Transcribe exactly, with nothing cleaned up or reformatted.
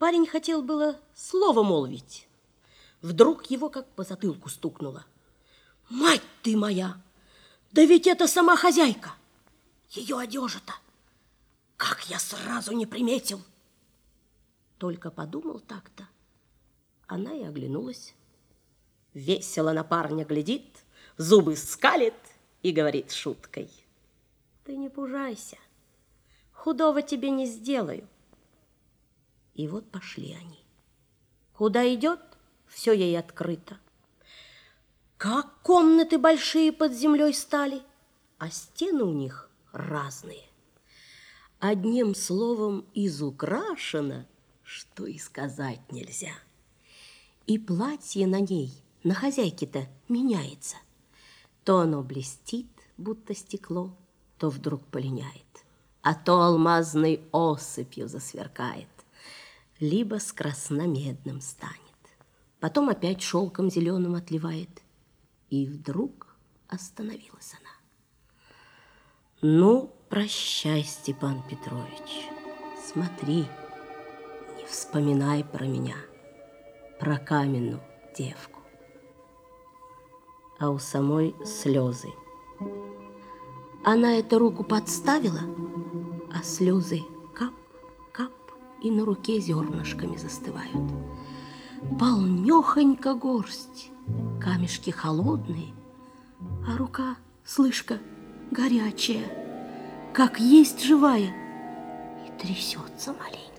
Парень хотел было слово молвить. Вдруг его как по затылку стукнуло. «Мать ты моя! Да ведь это сама хозяйка! Ее одежа-то! Как я сразу не приметил!» Только подумал так-то, она и оглянулась. Весело на парня глядит, зубы скалит и говорит шуткой: «Ты не пужайся, худого тебе не сделаю». И вот пошли они. Куда идет, все ей открыто. Как комнаты большие под землей стали, а стены у них разные. Одним словом, изукрашено, что и сказать нельзя. И платье на ней, на хозяйке-то, меняется. То оно блестит, будто стекло, то вдруг полиняет, а то алмазной осыпью засверкает, либо с красномедным станет, потом опять шелком зеленым отливает. И вдруг остановилась она. «Ну, прощай, Степан Петрович, смотри, не вспоминай про меня, про каменную девку». А у самой слезы. Она эту руку подставила, а слезы кап-кап и на руке зернышками застывают. Полнёхонько горсть, камешки холодные, а рука, слышка, горячая, как есть живая, и трясется маленько.